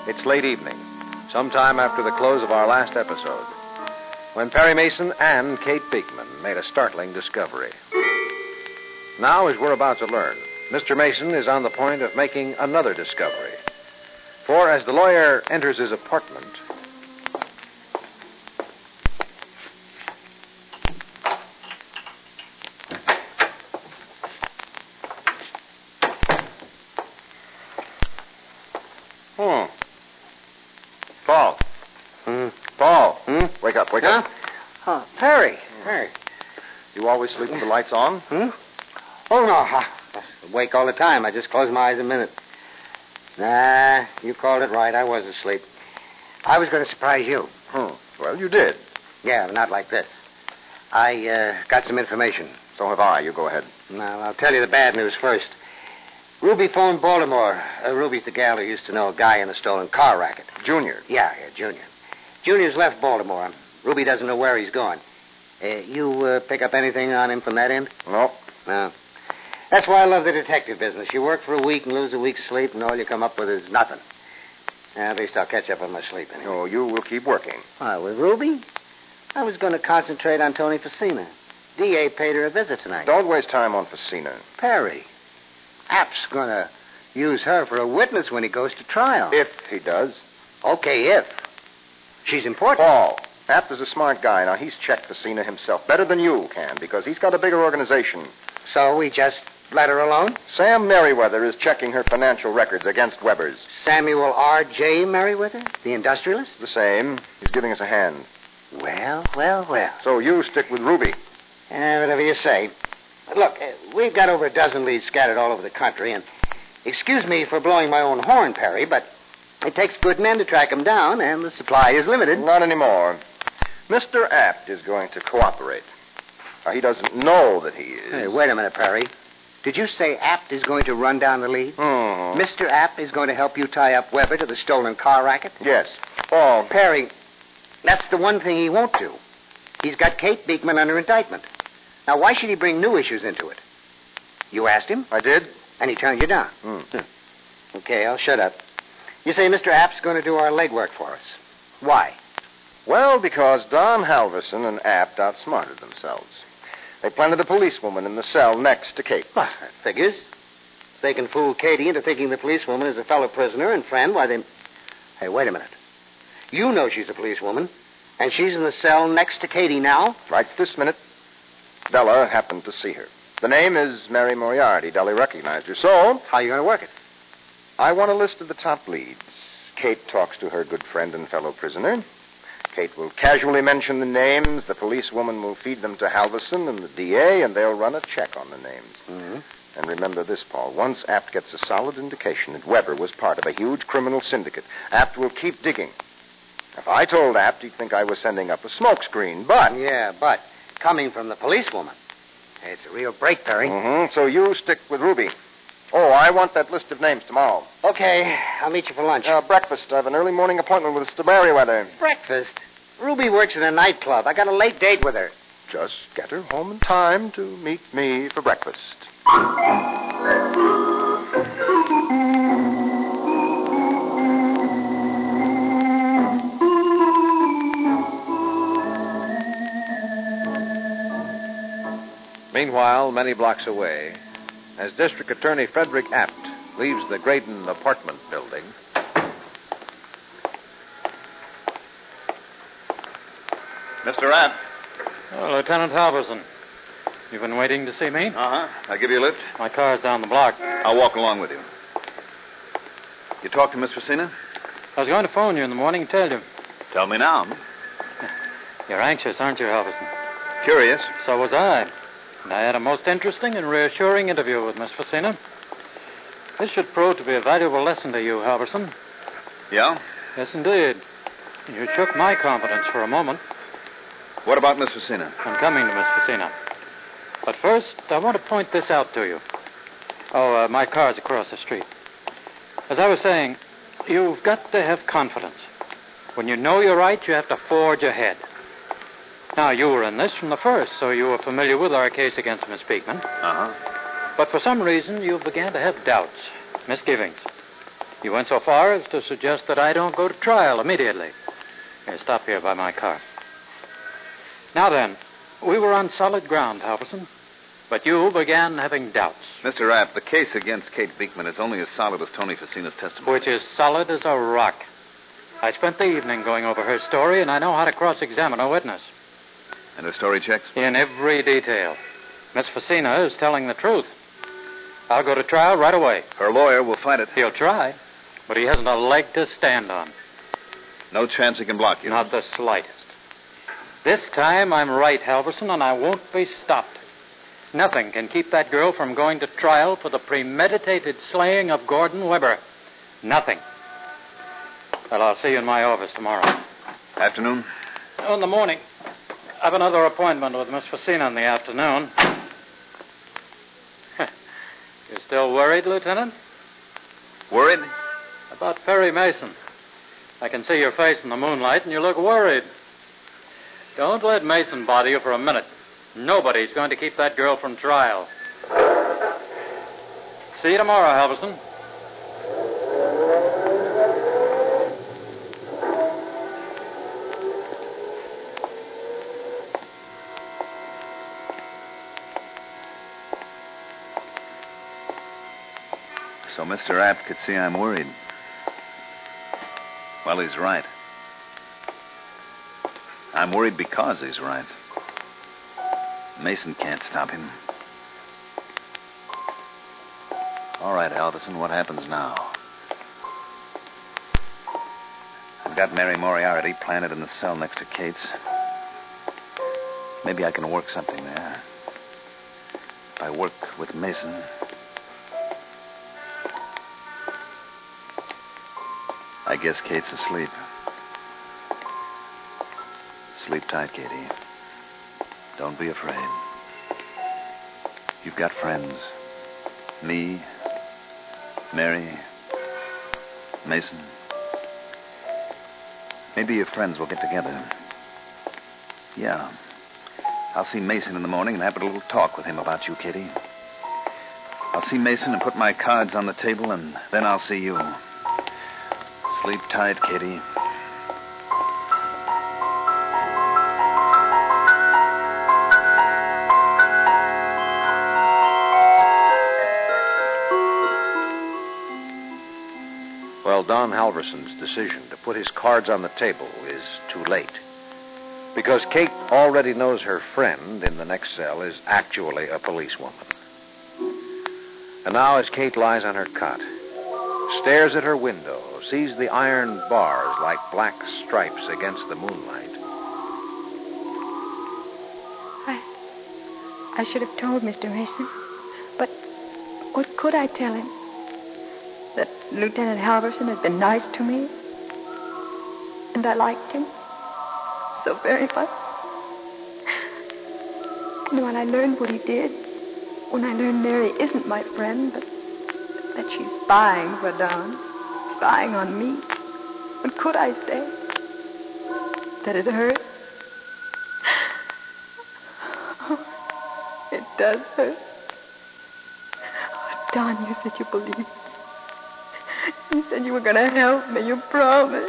It's late evening, sometime after the close of our last episode, when Perry Mason and Kate Beekman made a startling discovery. Now, as we're about to learn, Mr. Mason is on the point of making another discovery. For as the lawyer enters his apartment... Paul. Paul. Wake up. Oh, Perry. You always sleep with the lights on? Oh, no. I wake all the time. I just close my eyes a minute. Nah, you called it right. I was asleep. I was going to surprise you. Well, you did. Yeah, but not like this. I got some information. So have I. You go ahead. Now, I'll tell you the bad news first. Ruby phoned Baltimore. Ruby's the gal who used to know a guy in the stolen car racket. Junior. Yeah, Junior. Junior's left Baltimore. Ruby doesn't know where he's going. You pick up anything on him from that end? No. No. That's why I love the detective business. You work for a week and lose a week's sleep, and all you come up with is nothing. At least I'll catch up on my sleep anyway. Oh, you will keep working. With Ruby? I was going to concentrate on Tony Facina. D.A. paid her a visit tonight. Don't waste time on Facina. Perry. App's going to use her for a witness when he goes to trial. If he does. Okay, if. She's important. Paul, App is a smart guy. Now, he's checked Facina himself better than you can because he's got a bigger organization. So we just let her alone? Sam Merriweather is checking her financial records against Weber's. Samuel R.J. Merriweather? The industrialist? The same. He's giving us a hand. Well. So you stick with Ruby. Whatever you say. Look, we've got over a dozen leads scattered all over the country, and excuse me for blowing my own horn, Perry, but it takes good men to track them down, and the supply is limited. Not anymore. Mr. Apt is going to cooperate. Now, he doesn't know that he is. Hey, wait a minute, Perry. Did you say Apt is going to run down the lead? Mm-hmm. Mr. Apt is going to help you tie up Weber to the stolen car racket? Yes. Paul. Perry, that's the one thing he won't do. He's got Kate Beekman under indictment. Now, why should he bring new issues into it? You asked him? I did. And he turned you down. Okay, I'll shut up. You say Mr. App's going to do our legwork for us. Why? Well, because Don Halverson and Apt outsmarted themselves. They planted a policewoman in the cell next to Kate. Well, that figures. If they can fool Katie into thinking the policewoman is a fellow prisoner and friend, why they... Hey, wait a minute. You know she's a policewoman, and she's in the cell next to Katie now? Right this minute. Della happened to see her. The name is Mary Moriarty. Della recognized her. So... How are you going to work it? I want a list of the top leads. Kate talks to her good friend and fellow prisoner. Kate will casually mention the names. The policewoman will feed them to Halverson and the DA, and they'll run a check on the names. Mm-hmm. And remember this, Paul. Once Apt gets a solid indication that Weber was part of a huge criminal syndicate, Apt will keep digging. If I told Apt, he'd think I was sending up a smokescreen, but... Yeah, but coming from the policewoman. It's a real break, Perry. Mm-hmm. So you stick with Ruby. Oh, I want that list of names tomorrow. Okay, I'll meet you for lunch. Breakfast. I have an early morning appointment with Mr. Merriweather. Breakfast? Ruby works in a nightclub. I got a late date with her. Just get her home in time to meet me for breakfast. Meanwhile, many blocks away, as District Attorney Frederick Apt leaves the Graydon apartment building... Mr. Apt. Oh, Lieutenant Halverson. You've been waiting to see me? Uh-huh. I'll give you a lift. My car's down the block. I'll walk along with you. You talked to Miss Facina? I was going to phone you in the morning and tell you. Tell me now. You're anxious, aren't you, Halverson? Curious. So was I. And I had a most interesting and reassuring interview with Miss Facina. This should prove to be a valuable lesson to you, Halverson. Yeah? Yes, indeed. You shook my confidence for a moment. What about Miss Facina? I'm coming to Miss Facina. But first, I want to point this out to you. My car's across the street. As I was saying, you've got to have confidence. When you know you're right, you have to forge ahead. Now, you were in this from the first, so you were familiar with our case against Miss Beekman. Uh-huh. But for some reason, you began to have doubts, misgivings. You went so far as to suggest that I don't go to trial immediately. Here, stop here by my car. Now then, we were on solid ground, Halverson. But you began having doubts. Mr. Rapp, the case against Kate Beekman is only as solid as Tony Facina's testimony. Which is solid as a rock. I spent the evening going over her story, and I know how to cross-examine a witness. And her story checks? In every detail. Miss Facina is telling the truth. I'll go to trial right away. Her lawyer will fight it. He'll try, but he hasn't a leg to stand on. No chance he can block you. Not the slightest. This time I'm right, Halverson, and I won't be stopped. Nothing can keep that girl from going to trial for the premeditated slaying of Gordon Webber. Nothing. Well, I'll see you in my office tomorrow. Afternoon? Oh, in the morning. I've another appointment with Miss Facina in the afternoon. You still worried, Lieutenant? Worried? About Perry Mason. I can see your face in the moonlight, and you look worried. Don't let Mason bother you for a minute. Nobody's going to keep that girl from trial. See you tomorrow, Halverson. So Mr. Rapp could see I'm worried. Well, he's right. I'm worried because he's right. Mason can't stop him. All right, Halverson, what happens now? I've got Mary Moriarty planted in the cell next to Kate's. Maybe I can work something there. If I work with Mason. I guess Kate's asleep. Sleep tight, Katie. Don't be afraid. You've got friends. Me, Mary, Mason. Maybe your friends will get together. Yeah. I'll see Mason in the morning and have a little talk with him about you, Katie. I'll see Mason and put my cards on the table, and then I'll see you. Sleep tight, Katie. Well, Don Halverson's decision to put his cards on the table is too late. Because Kate already knows her friend in the next cell is actually a policewoman. And now, as Kate lies on her cot, stares at her window, sees the iron bars like black stripes against the moonlight. I should have told Mr. Mason. But what could I tell him? That Lieutenant Halverson had been nice to me? And I liked him so very much? And when I learned what he did, when I learned Mary isn't my friend, but that she's spying for Don, spying on me, what could I say? That it hurt? Oh, it does hurt. Oh, Don, you said you believed me. You said you were going to help me. You promised.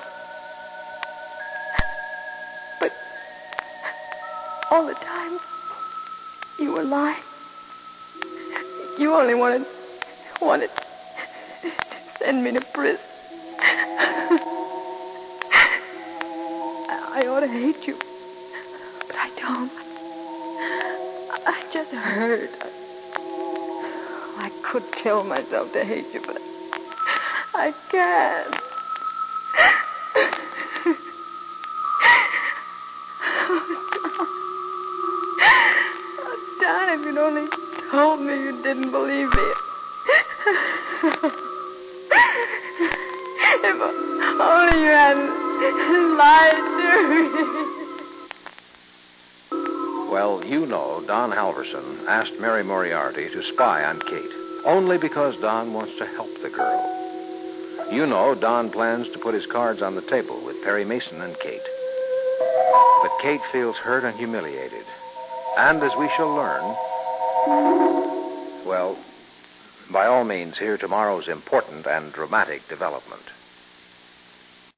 But all the time, you were lying. You only wanted to send me to prison. I ought to hate you, but I don't. I just hurt. I could tell myself to hate you, but I can't. Oh, Don, if you'd only told me you didn't believe me. If only you hadn't lied to me. Well, you know Don Halverson asked Mary Moriarty to spy on Kate, only because Don wants to help the girl. You know Don plans to put his cards on the table with Perry Mason and Kate. But Kate feels hurt and humiliated. And as we shall learn, well, By all means, hear tomorrow's important and dramatic development.